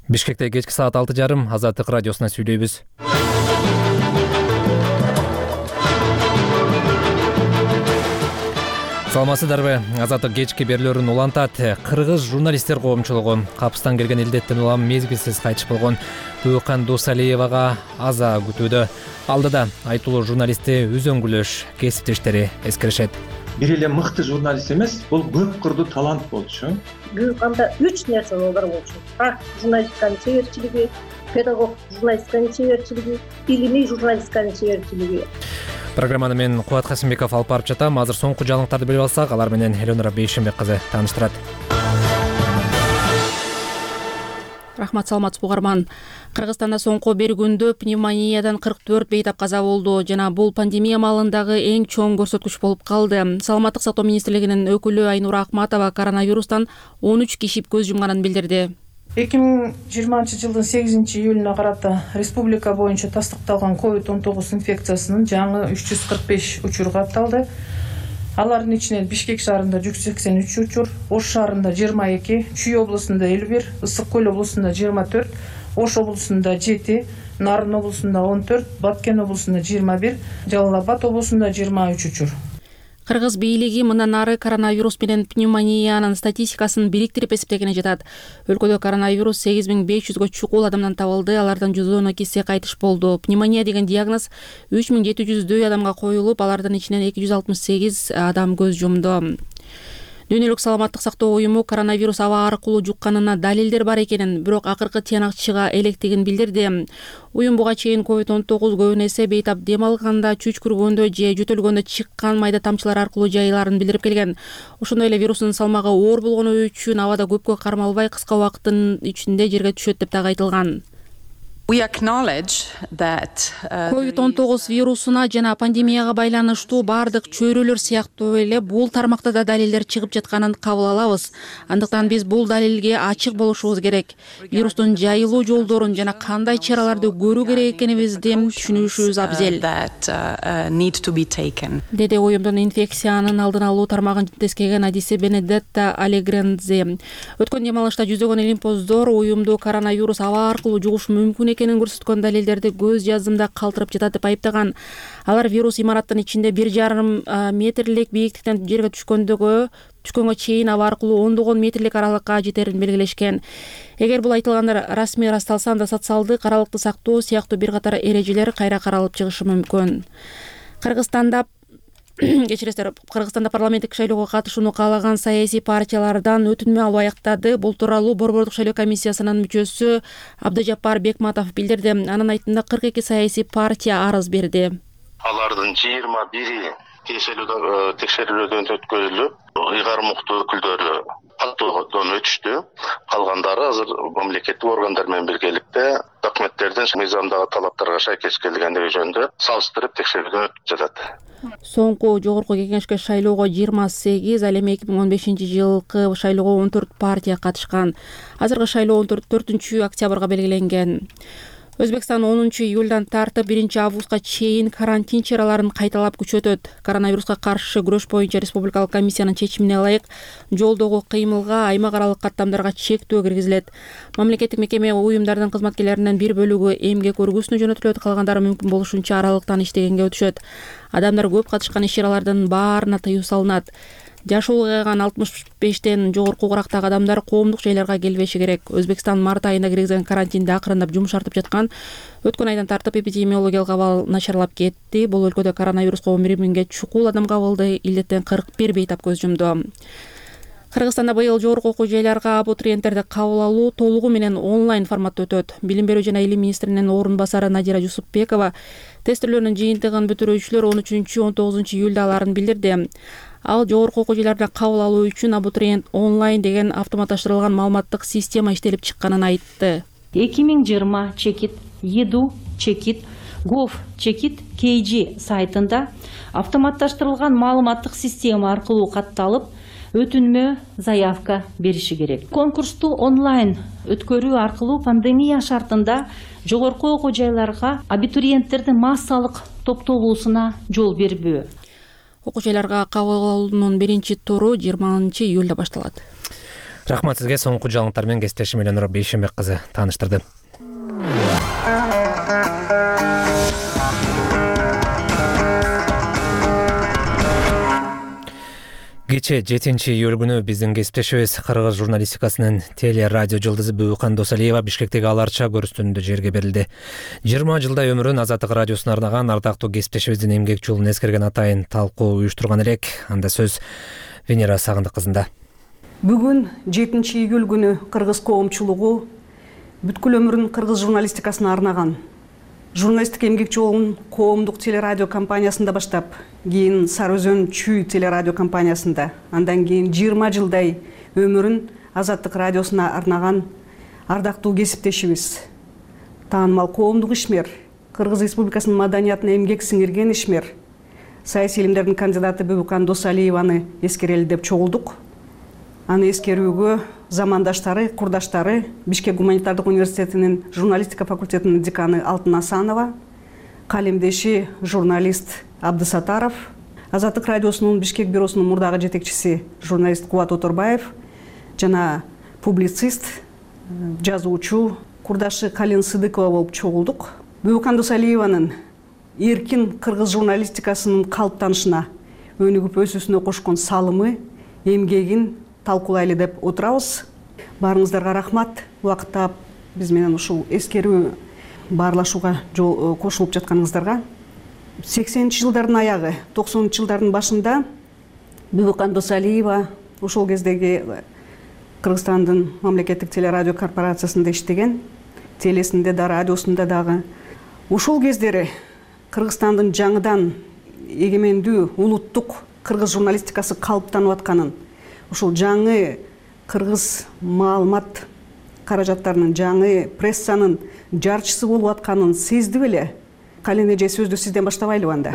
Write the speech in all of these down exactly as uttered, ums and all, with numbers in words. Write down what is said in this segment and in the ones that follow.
Бишкекте кечки саат алты жарым Азаттык радиосуна сүйлөйбүз. Саламатсыздарбы? Азаттык кечки берүүлөрүн улантат. Кыргыз журналисттер коомчулугу капыстан келген илдеттен улам мезгилсиз кайтыш болгон Туукан Дусалиевага аза күтүүдө. Алдыда айтылуу журналисти үзөңгүлөш кесиптештери эскеришет. Бир эле мыкты журналист эмес, бул көп кырдуу талант болчу. Анда үч нерсе бар болчу. Практик журналистиканын чеберчилиги, педагог журналистиканын чеберчилиги, илимий журналистиканын чеберчилиги. Программаны мен Кубат Касымбеков алып барып жатам. Азыр соңку жаңылыктарды билип алсак, алар менен Элеонора Бейшенбек кызы тааныштырат. Рахмат, саламатсызбы угарман. Кыргызстанда соңку бир күндө пневмониядан кырк төрт бейтап каза болду жана бул пандемия маалындагы эң чоң көрсөткүч болуп калды. Саламаттык сактоо министрлигинин өкүлү Айнура Акматова коронавирустан он үч киши көз жумганын билдирди. эки миң жыйырманчы жылдын сегизинчи июлуна карата республика боюнча тастыкталган ковид он тогуз инфекциясынын жаңы үч жүз кырк беш учуру катталды. Алардын ичинен Бишкек шаарында жүз сексен үч учур, Ош шаарында жыйырма эки, Чүй облусунда элүү бир, Ысык көл облусунда жыйырма төрт, Ош облусунда жети, Нарын облусунда он төрт, Баткен облусунда жыйырма бир, Жалал Абад облусунда жыйырма үч учур. Кыргыз бийлиги мындан ары коронавирус менен пневмониянын статистикасын бириктирип эсептегене жатат. Өлкөдө коронавирус сегиз миң беш жүзгө чукул адамдан табылды, алардан жүз он экиси кайтыш болду. Пневмония деген диагноз үч миң жети жүздөй адамга коюлуп, алардын ичинен эки жүз алтымыш сегиз адам көз жумду. Дүйнөлүк саламаттык сактоо уюму коронавирус аба аркылуу жукканына далилдер бар экенин, бирок акыркы тыянак чыга электигин билдирди. Уюм буга чейин ковид он тогуз көбүн эсе бейтап дем алганда, чүчкүргөндө же жөтөлгөндө чыккан майда тамчылар аркылуу жайыларын билдирип келген. Ошондой эле вирустун салмагы оор болгону үчүн абада көпкө кармалбай кыска убакыттын ичинде жерге түшөт деп дагы айтылган. ковид он тогуз вирусуна жана пандемияга байланыштуу бардык чөйрөлөр сыяктуу эле бул тармакта да далилдер чыгып жатканын кабыл алабыз. Андыктан биз бул далилге ачык болушубуз керек. Вирустун жайылуу жолдорун жана кандай чараларды көрүү керек экенибизди түшүнүшүбүз абзел, деди уюмдун инфекциянын алдын алуу тармагын тескеген адиси Бенедетта Алегрензе. Өткөн демалышта жүздөгөн илимпоздор уюмду коронавирус аба аркылуу жугушу мүмкүн экенин көрсөткөн далилдерди көз жазымда калтырып жатат деп айыптаган. Алар вирус имараттын ичинде бир жарым метрлик бийиктиктен жерге түшкөндөгө түшкөнгө чейин аба аркылуу ондогон метрлик аралыкка жетерин белгилешкен. Эгер бул айтылгандар расмий ырасталса, анда социалдык аралыкты сактоо сыяктуу бир катар эрежелер кайра каралып чыгышы мүмкүн. Кыргызстанда Кечиресиздер, Кыргызстанда парламенттик шайлоого катышууну каалаган саясий партиялардан өтүнмө алуу аяктады. Бул тууралуу Борбордук шайлоо комиссиясынын мүчөсү Абдыжаппар Бекматов билдирди. Анын айтымында кырк эки саясий партия арыз берди. Алардын жыйырма бири текшерүүлөрдөн өткөрүлүп, ыйгармуктуу өкүлдөрү каттоодон өтүштү. Калгандары азыр мамлекеттик органдар менен биргеликте документтердин мыйзамдагы талаптарга шайкеш келгендиги жөнүндө салыштырып текшерүүдөн өтүп жатат. Соңку жогорку кеңешке шайлоого жыйырма сегиз, ал эми эки миң он бешинчи жылкы шайлоого он төрт партия катышкан. Азыркы шайлоо он төртүнчү октябрга белгиленген. Өзбекстан онунчу июлдан тартып биринчи августка чейин карантин чараларын кайталап күчөтөт. Коронавируска каршы күрөш боюнча республикалык комиссиянын чечимине ылайык жолдогу кыймылга, аймак аралык каттамдарга чектөө киргизилет. Мамлекеттик мекеме уюмдардын кызматкерлеринин бир бөлүгү эмгек өргүсүнө жөнөтүлөт, калгандары мүмкүн болушунча аралыктан иштегенге өтүшөт. Адамдар көп катышкан иш-чаралардын баарына тыюу салынат. Жашы улгайган алтымыш бештен жогорку курактагы адамдар коомдук жайларга келбеши керек. Өзбекстан март айында киргизген карантинди акырындап жумшартып жаткан. Өткөн айдан тартып эпидемиологиялык абал начарлап кетти. Бул өлкөдө коронавируска он бир миңге чукул адам кабылды, илдеттен кырк бир бейтап көз жумду. Кыргызстанда быйыл жогорку окуу жайларга абитуриенттерди кабыл алуу толугу менен онлайн форматта өтөт. Билим берүү жана илим министринин орун басары Надира Жусупбекова тестилөөнүн жыйынтыгын бүтүрүүчүлөр он үчүнчү он тогузунчу июлда аларын билдирди. Ал жогорку окуу жайларда кабыл алуу үчүн абитуриент онлайн деген автоматташтырылган маалыматтык система иштелип чыкканын айтты. эки миң жыйырма чекит edu чекит gov чекит kg сайтында автоматташтырылган маалыматтык система аркылуу катталып, өтүнмө заявка бериши керек. Конкурсту онлайн өткөрүү аркылуу пандемия шартында жогорку окуу жайларга абитуриенттердин массалык топтолуусуна жол бербөө. Окуу жайларга кабыл алуунун биринчи туру жыйырманчы июлда башталат. Рахмат сизге. Соңку жаңылыктар менен кесиптешим Эленора Бейшенбек кызы тааныштырды. Кече жетинчи июль күнү биздин кесиптешибиз кыргыз журналистикасынын теле радио жылдызы Бүкан Досалиева Бишкектеги Аларча көрүстүндө жерге берилди. жыйырма жылдай өмүрүн Азаттык радиосуна арнаган ардактуу кесиптешибиздин эмгек жолун эскерген атайын талкуу уюштурган элек. Анда сөз Венера Сагындык кызында. Бүгүн жетинчи июль күнү кыргыз коомчулугу бүткүл өмүрүн кыргыз журналистикасына арнаган журналисттик эмгек жолун коомдук телерадио компаниясында баштап, кийин Сары Өзөн Чүй телерадио компаниясында, андан кийин жыйырма жылдай өмүрүн Азаттык радиосуна арнаган ардактуу кесиптешибиз, таанымал коомдук ишмер, Кыргыз Республикасынын маданиятына эмгек сиңирген ишмер, саясий илимдердин кандидаты Бүкан Досалиеваны эскерели деп чогулдук. Аны эскерүүгө замандаштары, курдаштары, Бишкек гуманитардык университетинин журналистика факультетинин деканы Алтын Асанова, калемдеши журналист Абдысатаров, Азаттык радиосунун Бишкек бюросунун мурдагы жетекчиси журналист Кубат Оторбаев жана публицист, жазуучу курдашы Калин Сыдыкова болуп чогулдук. Бүкан Досалиеванын эркин кыргыз журналистикасынын калыптанышына өнүгүп өсүүсүнө кошкон салымы, эмгегин талкуулайлы деп отурабыз. Баарыңыздарга рахмат. Убакыт таап биз менен ушул эскерүү баарлашууга кошулуп жатканыңыздарга. сексенинчи жылдардын аягы, токсонунчу жылдардын башында Бүкан Досалиева ошол кездеги Кыргызстандын мамлекеттик телерадио корпорациясында иштеген, телесинде да, радиосунда дагы. Ошол кездери Кыргызстандын жаңыдан эгемендүү улуттук кыргыз журналистикасы калыптанып атканын, ушул жаңы кыргыз маалымат каражаттарынын, жаңы прессанын жарчысы болуп атканын сезди беле? Калин эже, сөздү сизден баштабайлыбы анда?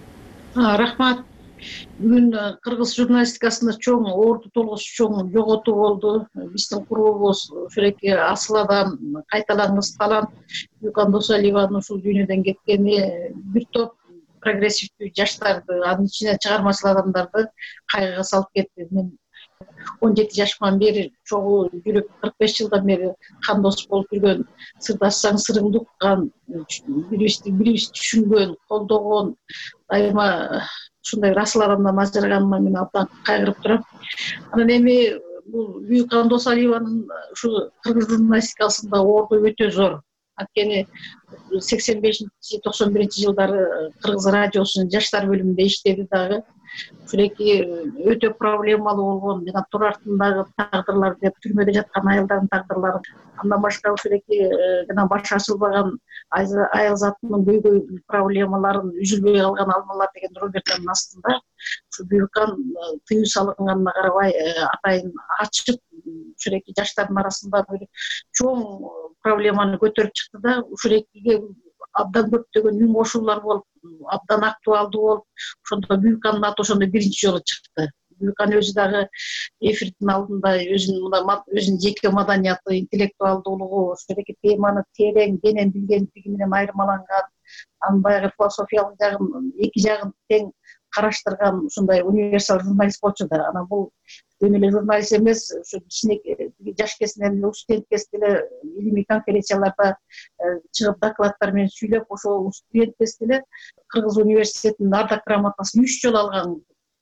Рахмат. Бүгүн кыргыз журналистикасында чоң орду толгуш, чоң жоготуу болду. Биздин курбубуз Шуреки Асыл адам, кайталангыс талант Бүкан Досалиеванын ушул дүйнөдөн кеткени бир топ прогрессивдүү жаштарды, анын ичинен чыгармачыл адамдарды кайгыга салып кетти. Мен он жети жашыман бери чогуу жүрүп, кырк беш жылдан бери кандос болуп жүргөн, сырдашсаң сырыңды уккан, бирибизди бирибиз түшүнгөн, колдогон, дайыма ушундай расыл адамдан ажыраганыма мен абдан кайгырып турам. Анан эми бул Бүкан Досалиеванын ушу кыргыз журналистикасында орду өтө зор. Анткени сексен бешинчи токсон биринчи жылдары кыргыз радиосунун жаштар бөлүмүндө иштеди дагы. Шуреки өтө проблемалуу болгон, жана тур артындагы тагдырлар деп түрмөдө жаткан аялдардын тагдырлары. Андан башка Шуреки жана баш ачылбаган айыл затынын көйгөй проблемаларын, үзүлбөй калган алмалар деген роберттин астында ушу Бүкан тыюу салынганына карабай атайын ачып, Шуреки жаштардын арасында бир чоң проблеманы көтөрүп чыкты да, Шурекиге абдан көптөгөн үн кошуулар болуп, абдан актуалдуу болуп, ошондо Бүкандын аты ошондо биринчи жолу чыкты. Бүкан өзү дагы эфирдин алдында өзүнүн өзүнүн жеке маданияты, интеллектуалдуулугу, Шуреки теманы терең, кенен билгендиги менен айырмаланган, анын баягы философиялык жагын, эки жагын тең караштырган ушундай универсал журналист болчу да. Анан бул эми эле журналист эмес, ушу жаш кезинен студент кезинде илимий конференцияларда чыгып докладдар менен сүйлөп, ошол студент кезинде Кыргыз университетинин ардак грамотасын үч жолу алган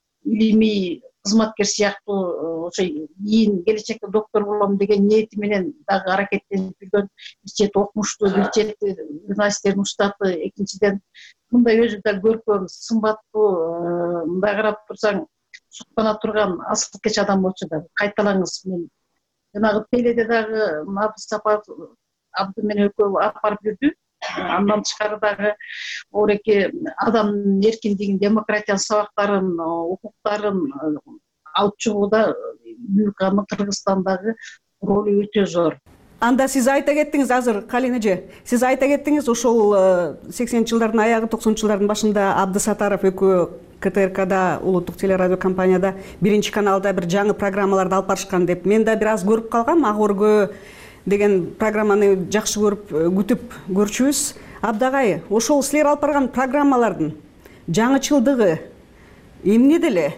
илимий кызматкер сыяктуу, ошо кийин келечекте доктор болом деген ниети менен дагы аракеттенип жүргөн бир чети окумуштуу, бир чети журналисттердин устаты. Экинчиден мындай өзү да көркөм, сымбаттуу, мындай карап турсаң суктана турган асыл кеч адам болчу да. Кайталаңыз, мен жанагы теледе дагы Абдысапар Абды менен экөө алып жүрдү. Андан тышкары дагы ореки адамдын эркиндигин, демократиянын сабактарын, укуктарын алып чыгууда Бүкандын Кыргызстандагы ролу өтө зор. Анда сиз айта кеттиңиз, азыр Калин эже, сиз айта кеттиңиз, ошол сексенинчи жылдардын аягы, токсонунчу жылдардын башында Абдысатаров экөө КТРКда, улуттук телерадио компанияда, биринчи каналда бир жаңы программаларды алып барышкан деп. Мен да бир аз көрүп калгам, Ак өргө деген программаны жакшы көрүп, күтүп көрчүбүз. Абдагай, ошол силер алып барган программалардын жаңычылдыгы эмнеде эле?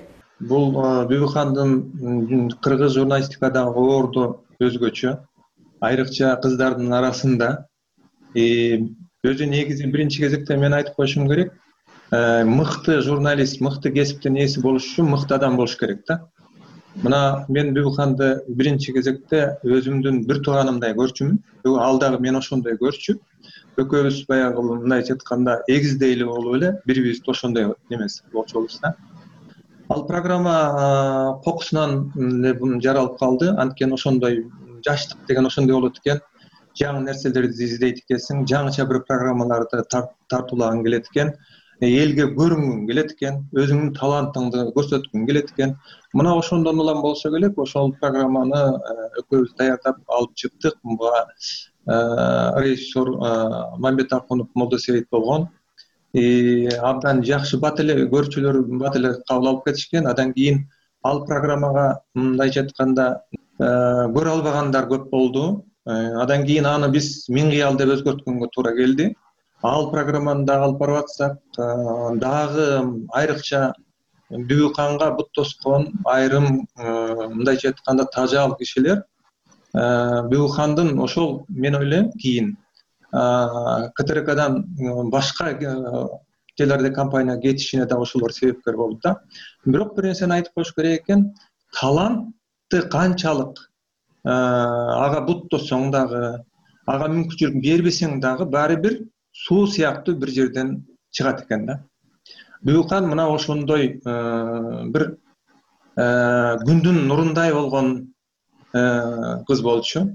бул Бүбүкхандын кыргыз журналистикадагы орду өзгөчө, айрыкча кыздардын арасында. Өзү негизи биринчи кезекте мен айтып коюшум керек, мыкты журналист, мыкты кесиптин ээси болуш үчүн мыкты адам болуш керек да. Мына мен Бүбүкханды биринчи кезекте өзүмдүн бир тууганымдай көрчүмүн. Ал дагы мен ошондой көрчү. Экөөбүз баягы мындайча айтканда эгиздей эле болуп эле бири-бирибизди ошондой немес болчубуз да. Ал программа кокусунан эле жаралып калды. Анткени ошондой жаштык деген ошондой болот экен. Жаңы нерселерди издейт экенсиң, жаңыча бир программаларды тартуулагың келет экен, элге көрүнгүң келет экен, өзүңдүн талантыңды көрсөткүң келет экен. Мына ошондон улам болсо керек, ошол программаны экөөбүз даярдап алып чыктык. Буга режиссер Мамбет Акунов Молдосейит болгон. Абдан жакшы бат эле көрүүчүлөр бат эле кабыл алып кетишкен. Андан кийин ал программага мындайча айтканда көрө албагандар көп болду. Андан кийин аны биз миң кыял деп өзгөрткөнгө туура келди. Ал программаны дагы алып барып атсак, дагы айрыкча Бүбүкханга бут тоскон айрым мындайча айтканда тажал кишилер Бүбүкхандын ошол, мен ойлойм, кийин КТРКдан башка телерадиокомпанияга кетишине да ошолор себепкер болду да. Бирок бир нерсени айтып коюш керек экен, талантты канчалык ага бут тоссоң дагы, ага мүмкүнчүлүк бербесең дагы баары бир суу сыяктуу бир жерден чыгат экен да. Бүбүкхан мына ошондой бир күндүн нурундай болгон кыз болчу.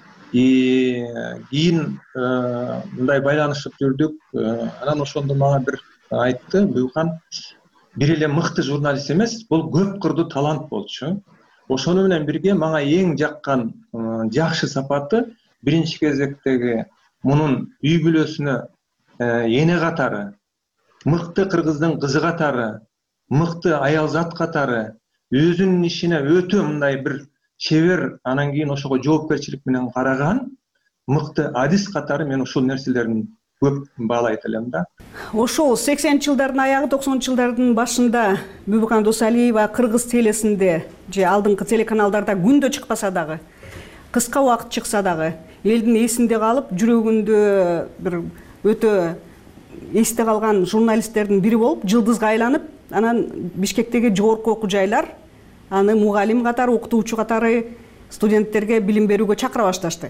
Кийин мындай байланышып жүрдүк. Анан ошондо мага бир айтты, Бүбүкхан бир эле мыкты журналист эмес, бул көп кырдуу талант болчу. Ошону менен бирге мага эң жаккан жакшы сапаты биринчи кезектеги мунун үй бүлөсүнө эне катары, мыкты кыргыздын кызы катары, мыкты аялзат катары, өзүнүн ишине өтө мындай бир чебер, анан кийин ошого жоопкерчилик менен караган мыкты адис катары мен ушул нерселерин көп баалайт элем да. Ошол сексенинчи жылдардын аягы, токсонунчу жылдардын башында Бүбүкхан Досалиева кыргыз телесинде же алдыңкы телеканалдарда күндө чыкпаса дагы, кыска убакыт чыкса дагы, элдин эсинде калып, жүрөгүндө бир өтө эсте калган журналисттердин бири болуп, жылдызга айланып, анан Бишкектеги жогорку окуу жайлар аны мугалим катары, окутуучу катары студенттерге билим берүүгө чакыра башташты.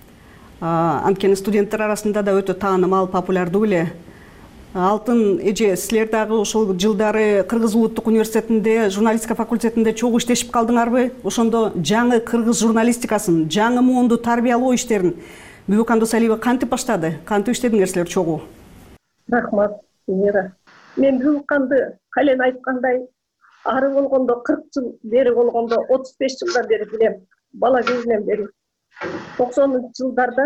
Анткени студенттер арасында да өтө таанымал, популярдуу эле. Алтын эже, силер дагы ошол жылдары Кыргыз Улуттук университетинде, журналистика факультетинде чогуу иштешип калдыңарбы? Ошондо жаңы кыргыз журналистикасын, жаңы муунду тарбиялоо иштерин Бүбүкхан Досалиева кантип баштады? Кантип иштедиңер силер чогуу? Рахмат, Мира. Мен Бүбүкханды кален айткандай, ары болгондо кырк жыл, бери болгондо отуз беш жылдан бери билем. Бала кезинен бери. токсонунчу жылдарда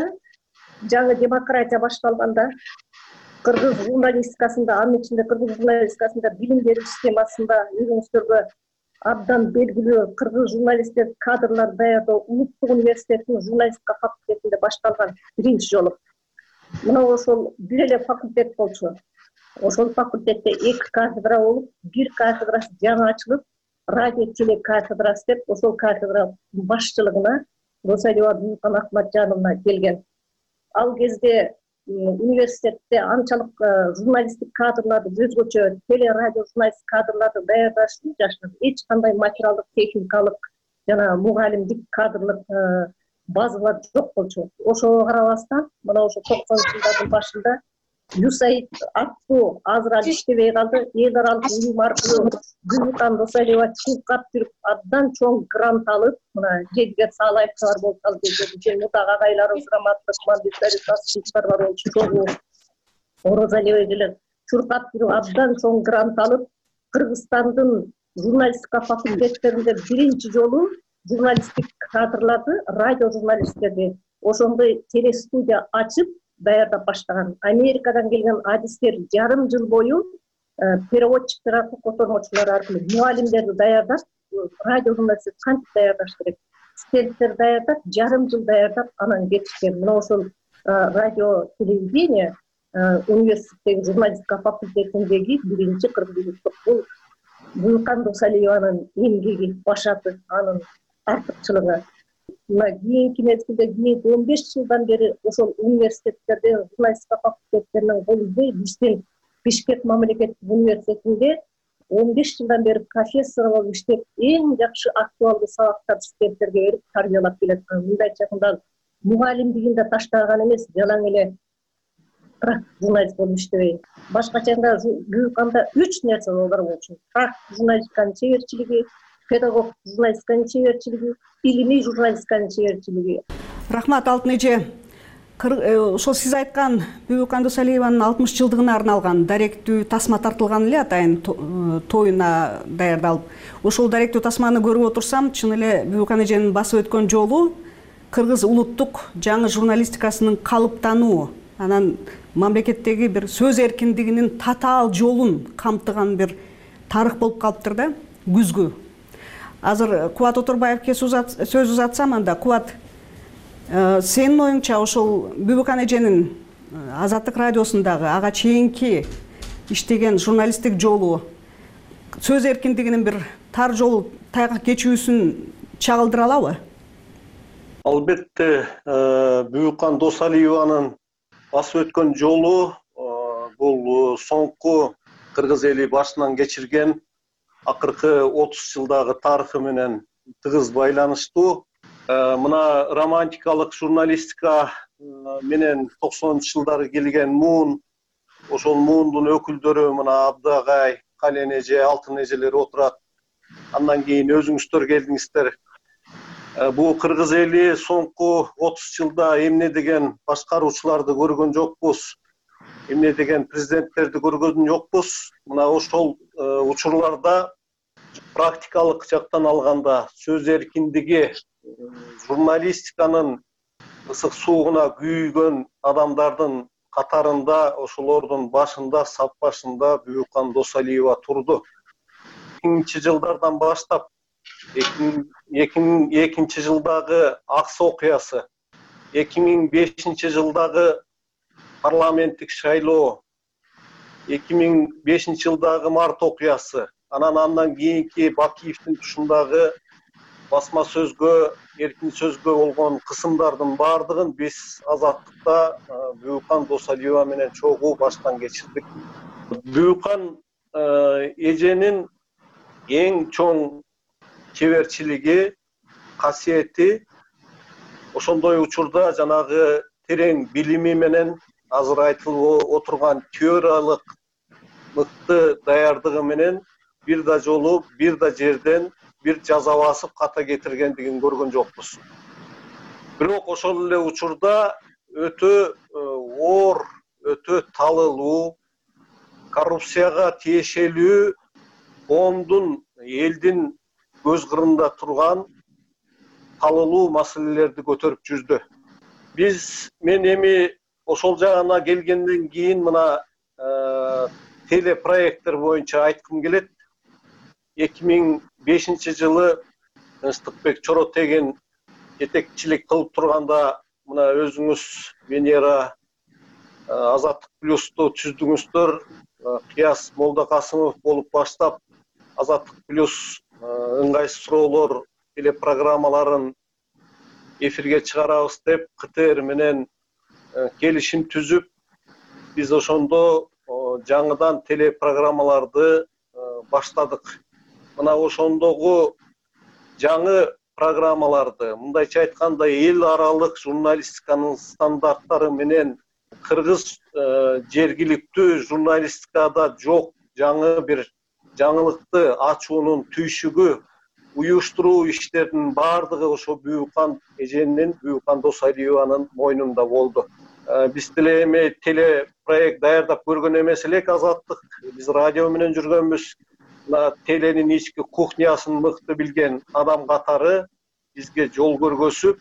жаңы демократия башталганда кыргыз журналистикасында, анын ичинде кыргыз журналистикасында билим берүү системасында өзүңүздөргө абдан белгилүү кыргыз журналисттер кадрлар даярдоо Улуттук университетинин журналистика факультетинде башталган биринчи жолу. Мына ошол бир эле факультет болчу. Ошол факультетте эки кафедра болуп, бир кафедрасы жаңы ачылып, радио телекафедрасы деп, ошол кафедра башчылыгына Досалиева Бүбүкхан Акматжановна келген. Ал кезде университетте анчалык журналисттик кадрларды, өзгөчө теле радио журналисттик кадрларды даярдашты жашты. Эч кандай материалдык, техникалык жана мугалимдик кадрлык базалар жок болчу. Ошого карабастан, мына ошо токсонунчу жылдардын башында ЮСАИД аттуу азыр ал иштебей калды. Эл аралык уюм аркылуу Бүбүкхан Досалиева чуркап жүрүп, абдан чоң грант алып, мына Жедигер Саалаевчылар болуп калды. Мутак агайларыбыз грамматтык, мандиттер бар болчу. Чогуу Орозалиева эжелер чуркап жүрүп, абдан чоң грант алып, Кыргызстандын журналистика факультеттеринде биринчи жолу журналисттик кадрларды, радио журналисттерди ошондой телестудия ачып даярдап баштаган. Америкадан келген адистер жарым жыл бою переводчиктер аркылуу, котормочулар аркылуу мугалимдерди даярдап, радио журналисттерди кантип даярдаш керек, студенттер даярдап, жарым жыл даярдап, анан кетишкен. Мына ошол радио телевидение университеттеги журналистика факультетиндеги биринчи кыргыз улуттук бул Буюкан Досалиеванын эмгеги, башаты, анын артыкчылыгы. Мына кийинки мезгилде кийинки он беш жылдан бери ошол университеттерде, журналистика факультеттеринин колунда биздин Бишкек мамлекеттик университетинде он беш жылдан бери профессор болуп иштеп, эң жакшы актуалдуу сабактарды студенттерге берип тарбиялап келаткан. Мындайча айтканда мугалимдигинде таштаган эмес, жалаң эле журналист болуп иштебейт. Башкача айтканда Буюканда үч нерсе бар болчу. Практик журналистиканын чеберчилиги, педагог журналистиканын чеберчилиги, илимий журналистиканын чеберчилиги. Рахмат, Алтын эже. Ошол сиз айткан Буюкан Досалиеванын алтымыш жылдыгына арналган даректүү тасма тартылган эле атайын тоюна даярдалып. Ошол даректүү тасманы көрүп отурсам, чын эле Буюкан эженин басып өткөн жолу кыргыз улуттук жаңы журналистикасынын калыптануу, анан мамлекеттеги бир сөз эркиндигинин татаал жолун камтыган бир тарых болуп калыптыр да, күзгү. Азыр Кубат Отурбаевке сөз узатсам, анда Кубат, сенин оюңча ошол Буюкан эженин Азаттык радиосундагы ага чейинки иштеген журналисттик жолу сөз эркиндигинин бир тар жол тайгак кечүүсүн чагылдыра алабы? Албетте, Буюкан Досалиеванын басып өткөн жолу бул соңку кыргыз эли башынан кечирген акыркы отуз жылдагы тарыхы менен тыгыз байланыштуу. Мына романтикалык журналистика менен токсонунчу жылдары келген муун, ошол муундун өкүлдөрү мына Абдагай, Кален эже, Алтын эжелер отурат. Андан кийин өзүңүздөр келдиңиздер. Бул кыргыз эли соңку отуз жылда эмне деген башкаруучуларды көргөн жокпуз, эмне деген президенттерди көргөн жокпуз. Мына ошол учурларда практикалык жактан алганда сөз эркиндиги, журналистиканын ысык суугуна күйгөн адамдардын катарында, ошолордун башында, сап башында Буюкан Досалиева турду. эки миңинчи жылдардан баштап эки миң экинчи жылдагы Аксы окуясы, эки миң бешинчи жылдагы парламенттик шайлоо, эки миң бешинчи жылдагы март окуясы, анан андан кийинки Бакиевдин тушундагы басма сөзгө, эркин сөзгө болгон кысымдардын баардыгын биз Азаттыкта Буюкан Досалиева менен чогуу баштан кечирдик. Буюкан эженин эң чоң чеберчилиги, касиети ошондой учурда жанагы терең билими менен азыр айтылып отурган теориялык мыкты даярдыгы менен бир да жолу, бир да жерден бир жаза басып ката кетиргендигин көргөн жокпуз. Бирок ошол эле учурда өтө оор, өтө талылуу, коррупцияга тиешелүү, коомдун, элдин көз кырында турган талылуу маселелерди көтөрүп жүрдү. Биз мен эми ошол жагына келгенден кийин мына телепроекттер боюнча айткым келет. эки миң бешинчи жылы Ыстыкбек Чоротеген жетекчилик кылып турганда мына өзүңүз Венера Азаттык плюсту түздүңүздөр. Кыяс Молдокасымов болуп баштап Азаттык плюс ыңгайсыз суроолор телепрограммаларын эфирге чыгарабыз деп КТР менен келишим түзүп, биз ошондо жаңыдан телепрограммаларды баштадык. Мына ошондогу жаңы программаларды, мындайча айтканда эл аралык журналистиканын стандарттары менен кыргыз жергиликтүү журналистикада жок жаңы бир жаңылыкты ачуунун түйшүгү, уюштуруу иштеринин баардыгы ошо Буюкан эженин, Буюкан Досалиеванын мойнунда болду. Биз деле эми телепроект даярдап көргөн эмес элек Азаттык. Биз радио менен жүргөнбүз. Мына теленин ички кухнясын мыкты билген адам катары бизге жол көргөзүп,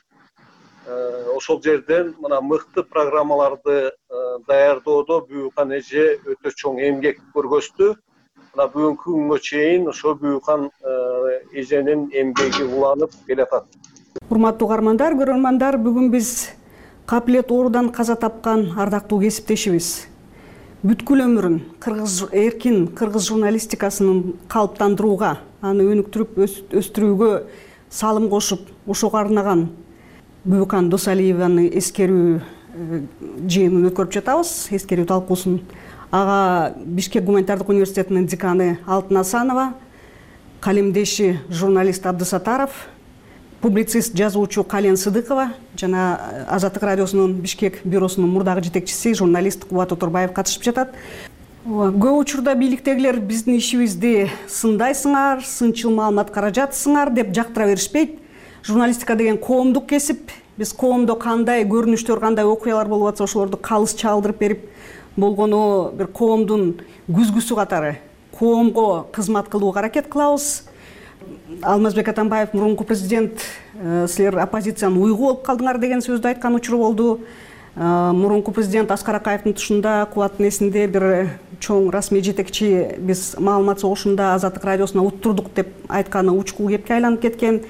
ошол жерден мына мыкты программаларды даярдоодо Буюкан эже өтө чоң эмгек көргөздү. Мына бүгүнкү күнгө чейин ошо Буюкан эженин эмгеги уланып келатат. Урматтуу угармандар, көрөрмандар, бүгүн биз капилет оорудан каза тапкан ардактуу кесиптешибиз бүткүл өмүрүн кыргыз эркин кыргыз журналистикасынын калыптандырууга, аны өнүктүрүп өстүрүүгө салым кошуп, ошого арнаган Бүбүкан Досалиеваны эскерүү жыйынын өткөрүп жатабыз, эскерүү талкуусун. Ага Бишкек гуманитардык университетинин деканы Алтын Асанова, калемдеши журналист Абдысатаров, публицист жазуучу Кален Сыдыкова жана Азаттык радиосунун Бишкек бюросунун мурдагы жетекчиси журналист Кубат Оторбаев катышып жатат. Көп учурда бийликтегилер биздин ишибизди сындайсыңар, сынчыл маалымат каражатсыңар деп жактыра беришпейт. Журналистика деген коомдук кесип, биз коомдо кандай көрүнүштөр, кандай окуялар болуп атса ошолорду калыс чалдырып берип, болгону бир коомдун күзгүсү катары коомго кызмат кылууга аракет кылабыз. Алмазбек Атамбаев, мурунку президент, силер оппозициянын уйгу болуп калдыңар деген сөздү айткан учуру болду. Мурунку президент Аскар Акаевдин тушунда, Кубаттын эсинде бир чоң расмий жетекчи биз маалымат согушунда Азаттык радиосуна уттурдук деп айтканы учкул кепке айланып кеткен.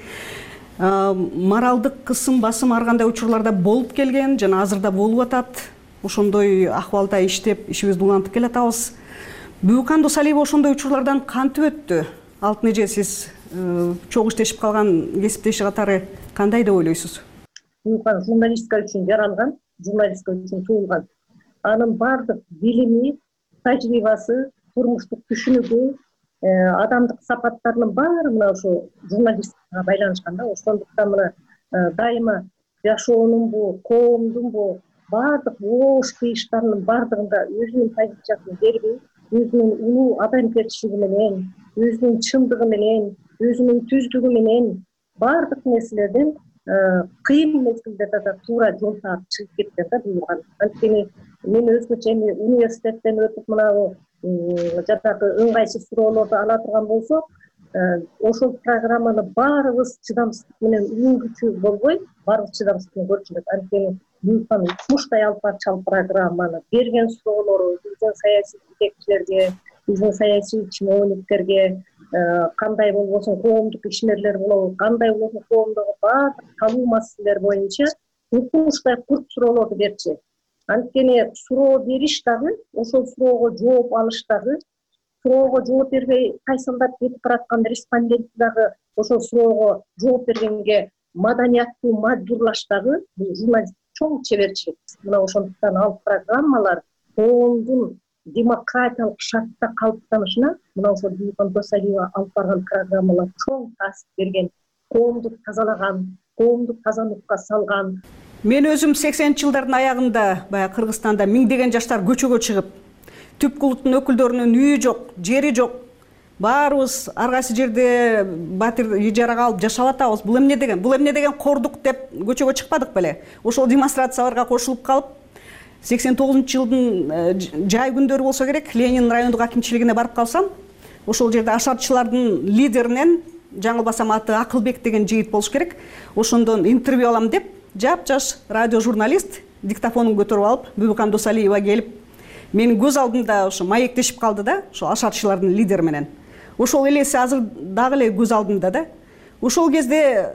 Моралдык кысым, басым ар кандай учурларда болуп келген жана азырда болуп атат. Ошондой акыбалда иштеп, ишибизди улантып келатабыз. Бүбүкан Досалиева ошондой учурлардан кантип өттү? Алтын эже, сиз чогуу иштешип калган кесиптеши катары кандай деп ойлойсуз? Бүбүкан журналистика үчүн жаралган, журналистика үчүн туулган. Анын баардык билими, тажрыйбасы, турмуштук түшүнүгү, адамдык сапаттарынын баары мына ошо журналистикага байланышкан да. Ошондуктан мына дайыма жашоонунбу, коомдунбу баардык оош кыйыштарынын баардыгында өзүнүн позициясын бербей, өзүнүн улуу адамгерчилиги менен, өзүнүн чындыгы менен, өзүнүн түздүгү менен баардык нерселерден кыйын мезгилдерде да туура жол таап чыгып кеткен да Бүбүкан. Анткени мен өзгөчө эми университеттен өтүп мына жанагы ыңгайсыз суроолорду ала турган болсок, ошол программаны баарыбыз чыдамсыздык менен үңгүчү болбой, баарыбыз чыдамсыздык менен көрчүбүз. Анткени Бүбүкан ушундай алып барчал программаны берген суроолору биздин саясий жетекчилерге, биздин саясий чиновниктерге, кандай болбосун коомдук ишмерлер болобу, кандай болбосун коомдогу баардык талуу маселелер боюнча ушундай курт суроолорду берчү. Анткени суроо бериш дагы, ошол суроого жооп алыш дагы, суроого жооп бербей кайсылдап кетип бараткан респондент дагы ошол суроого жооп бергенге маданияттуу мажбурлаш дагы бул журналист чоң чеберчилик. Мына ошондуктан ал программалар коомдун демократиялык шартта калыптанышына мына ошол Бүбүкан Досалиева алып барган программалар чоң таасир берген, коомду тазалаган, коомду тазалыкка салган. Мен өзүм сексенинчи жылдардын аягында баягы Кыргызстанда миңдеген жаштар көчөгө чыгып, түпкү улуттун өкүлдөрүнүн үйү жок, жери жок, баарыбыз ар кайсы жерде батир ижарага алып жашап атабыз. Бул эмне деген? Бул эмне деген кордук деп көчөгө чыкпадык беле? Ошол демонстрацияларга кошулуп калып, сексен тогузунчу жылдын жай күндөрү болсо керек, Ленин райондук акимчилигине барып калсам, ошол жерде ашарчылардын лидеринен, жаңылбасам аты Акылбек деген жигит болуш керек, ошондон интервью алам деп, жап-жаш радио журналист диктофонун көтөрүп алып, Бүбүкан Досалиева келип, менин көз алдымда ошо маектешип калды да, ошо ашарчылардын лидери менен. Ошол элеси азыр дагы эле көз алдымда да. Ошол кезде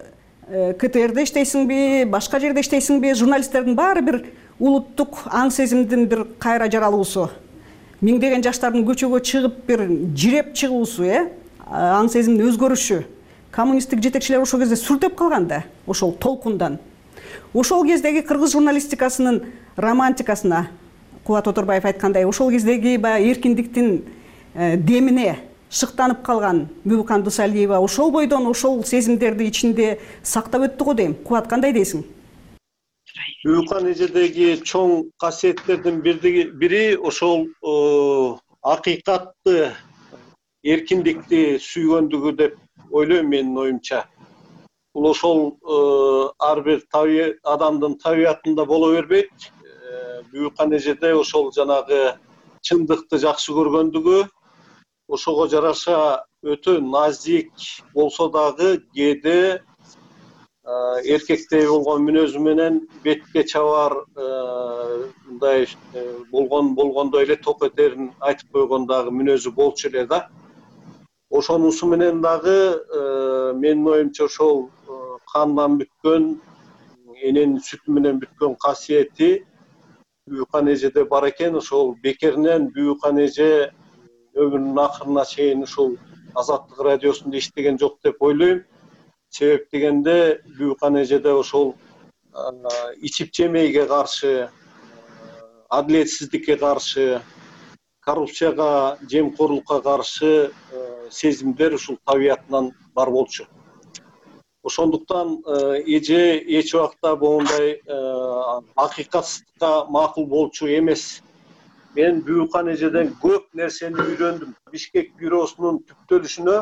КТРде иштейсиңби, башка жерде иштейсиңби, журналисттердин баары бир улуттук аң сезимдин бир кайра жаралуусу. Миңдеген жаштардын көчөгө чыгып бир жиреп чыгуусу, э, аң сезимдин өзгөрүшү. Коммунисттик жетекчилер ошол кезде сүртөп калган да, ошол толкундан. Ошол кездеги кыргыз журналистикасынын романтикасына Кубат Оторбаев айткандай, ошол кездеги баягы эркиндиктин демине шыктанып калган Бүбүкан Досалиева ошол бойдон ошол сезимдерди ичинде сактап өттү го дейм. Кубат, кандай дейсиң? Бүбүкан эжедеги чоң касиеттердин бири ошол акыйкатты, эркиндикти сүйгөндүгү деп ойлойм менин оюмча. Бул ошол ар бир адамдын табиятында боло бербейт. Бүбүкан эжеде ошол жанагы чындыкты жакшы көргөндүгү, ошого жараша өтө назик болсо дагы кээде эркектей болгон мүнөзү менен бетке чабар мындай болгон болгондой эле ток этерин айтып койгон дагы мүнөзү болчу эле да. Ошонусу менен дагы менин оюмча ошол кандан бүткөн, эненин сүтү менен бүткөн касиети Бүйүкан эжеде бар экен. Ошол бекеринен Бүйүкан эже өмүрүнүн акырына чейин ушул Азаттык радиосунда иштеген жок деп ойлойм. Себеп дегенде Бүйүкан эжеде ошол ичип жемейге каршы, адилетсиздикке каршы, коррупцияга, жемкорлукка каршы сезимдер ушул табиятынан бар болчу. Ошондуктан эже эч убакта моундай акыйкатсыздыкка макул болчу эмес. Мен Бүйүкан эжеден көп нерсени үйрөндүм. Бишкек бюросунун түптөлүшүнө,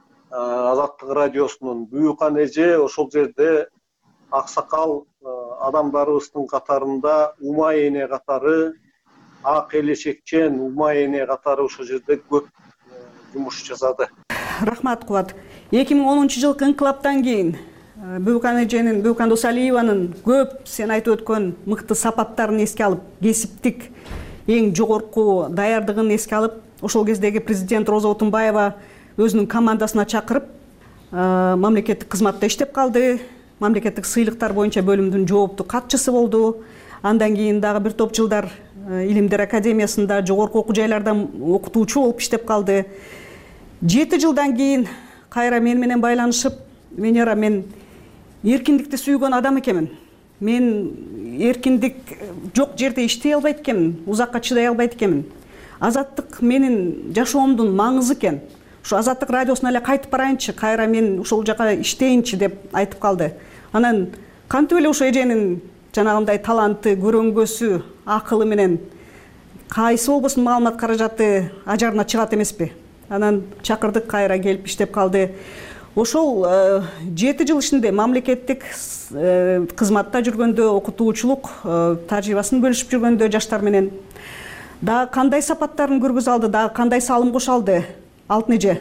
Азаттык радиосунун Бүйүкан эже ошол жерде аксакал адамдарыбыздын катарында Ума эне катары, Ак Элешекчен Ума эне катары ошол жерде көп жумуш жасады. Рахмат, Кубат. эки миң онунчу жылкы инкылаптан кийин Бүйүкан эженин, Бүйүкан Досалиеванын көп сен айтып өткөн мыкты сапаттарын эске алып, кесиптик эң жогорку даярдыгын эске алып, ошол кездеги президент Роза Отунбаева өзүнүн командасына чакырып, мамлекеттик кызматта иштеп калды. Мамлекеттик сыйлыктар боюнча бөлүмдүн жооптуу катчысы болду. Андан кийин дагы бир топ жылдар Илимдер академиясында жогорку окуу жайларда окутуучу болуп иштеп калды. Жети жылдан кийин кайра мен менен байланышып, Венера, мен эркиндикти сүйгөн адам экенмин. Мен эркиндик жок жерде иштей албайт экенмин, узакка чыдай албайт экенмин. Азаттык менин жашоомдун маңызы экен. Ушу Азаттык радиосуна эле кайтып барайынчы, кайра мен ошол жака иштейинчи деп айтып калды. Анан кантип эле ошо эженин жанагындай таланты, көрөнгөсү, акылы менен кайсы болбосун маалымат каражаты ажарына чыгат эмеспи? Анан чакырдык, кайра келип иштеп калды. Ошол жети жыл ичинде мамлекеттик кызматта жүргөндө, окутуучулук тажрыйбасын бөлүшүп жүргөндө жаштар менен дагы кандай сапаттарын көргөзө алды, дагы кандай салым кошо алды Алтын эже?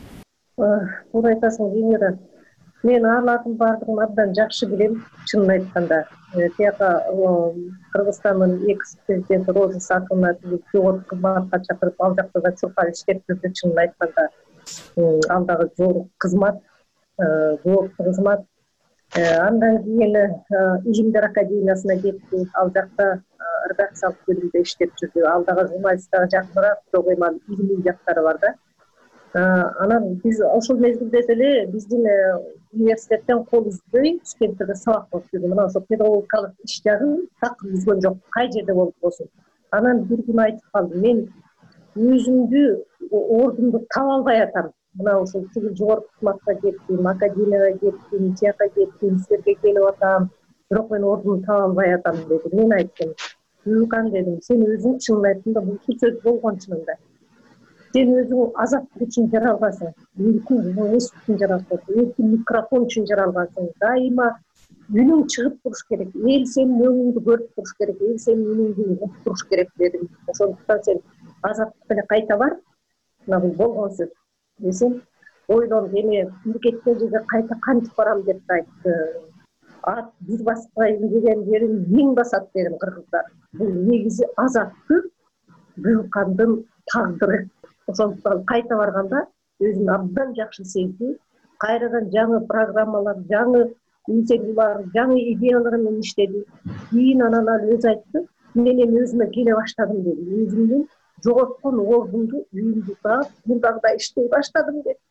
Туура айтасың, Венера. Мен алардын баардыгын абдан жакшы билем, чынын айтканда. Тияка Кыргызстандын экс президенти Роза Саакына жогорку кызматка чакырып, ал жакта да чуркап иштеп жүрдү, чынын айтканда. Ал дагы жогорку кызмат, жооптуу кызмат. Андан кийин Илимдер академиясына кетти, ал жакта редакциялык бөлүмдө иштеп жүрдү. Ал дагы журналисттикага жакыныраак, бирок эми илимий жактары бар да. Анан биз ошол мезгилде деле биздин университеттен кол үзбөй студенттерге сабак берип жүрдүм. Мына ошо педагогикалык иш жагын так үзгөн жок, кай жерде болуп болсун. Анан бир күнү айтып калдым, мен өзүмдү ордумду таба албай атам. Мына ошол тиги жогорку кызматка кеттим, академияга кеттим, тияка кеттим, силерге келип атам, бирок мен ордумду таба албай атам дедим. Мен айттым, Бүйүкан дедим, сен өзүң чынын айтканда бул сөз болгон чынында. Сен өзүң азаттык үчүн жаралгансың, эркин эс үчүн жаралгансың, эркин микрофон үчүн жаралгансың. Дайыма үнүң чыгып туруш керек, эл сенин өңүңдү көрүп туруш керек, эл сенин үнүңдү угуп туруш керек дедим. Ошондуктан сен азаттык менен кайта бар. Мына бул болгон сөз. Десем, ойлон, эми бир кеткен жерге кайта кантип барам деп айтты. Ат бир баспайын деген жерин миң басат дедим кыргыздар. Бул негизи азаттык Бүйүкандын тагдыры. Ошондуктан кайта барганда өзүн абдан жакшы сезди. Кайрадан жаңы программалар, жаңы интервьюлар, жаңы идеялар менен иштеди. Кийин анан ал өзү айтты, мен эми өзүмө келе баштадым деди. Өзүмдүн жоготкон ордумду үйүмдү таап, мурдагыдай иштей баштадым деди.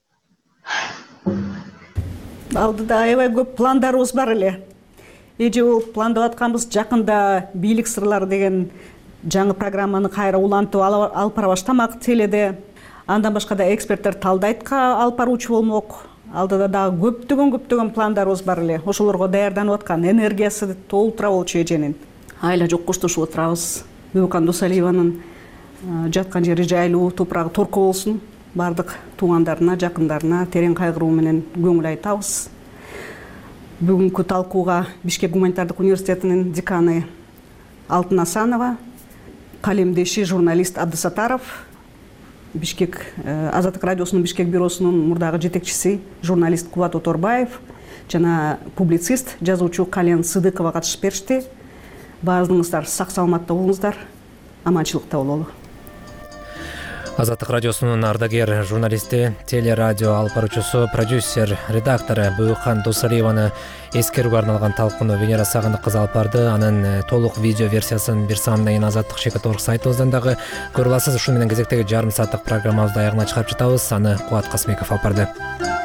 Алдыда аябай көп пландарыбыз бар эле. Эже болуп пландап атканбыз, жакында бийлик сырлары деген жаңы программаны кайра улантып алып бара баштамак теледе. Андан башка да эксперттер талдайтка алып баруучу болмок. Алдыда дагы көптөгөн көптөгөн пландарыбыз бар эле. Ошолорго даярданып аткан, энергиясы толтура болчу эженин. Айла жок коштошуп отурабыз. Бүйүкан Досалиеванын жаткан жери жайлуу, топурагы торко болсун. Бардык туугандарына, жакындарына терең кайгыруу менен көңүл айтабыз. Бүгүнкү талкууга Бишкек гуманитардык университетинин деканы Алтын Асанова, калемдеши журналист Абдысатаров, Бишкек Азаттык радиосунун Бишкек бюросунун мурдагы жетекчиси журналист Кубат Оторбаев жана публицист, жазуучу Кален Сыдыкова катышып беришти. Баарыңыздар сак саламатта болуңуздар, аманчылыкта бололу. Азаттык радиосунун ардагер журналисти, телерадио алып баруучусу, продюсер, редактору Буюкхан Досалиеваны эскерүүгө арналган талкууну Венера Сагындык кызы алып барды. Анын толук видео версиясын бир саамдан кийин Азаттык чекит орг сайтыбыздан дагы көрүп аласыз. Ушун менен кезектеги жарым сааттык программабызды аягына чыгарып жатабыз. Аны Кубат Касмеков алып барды.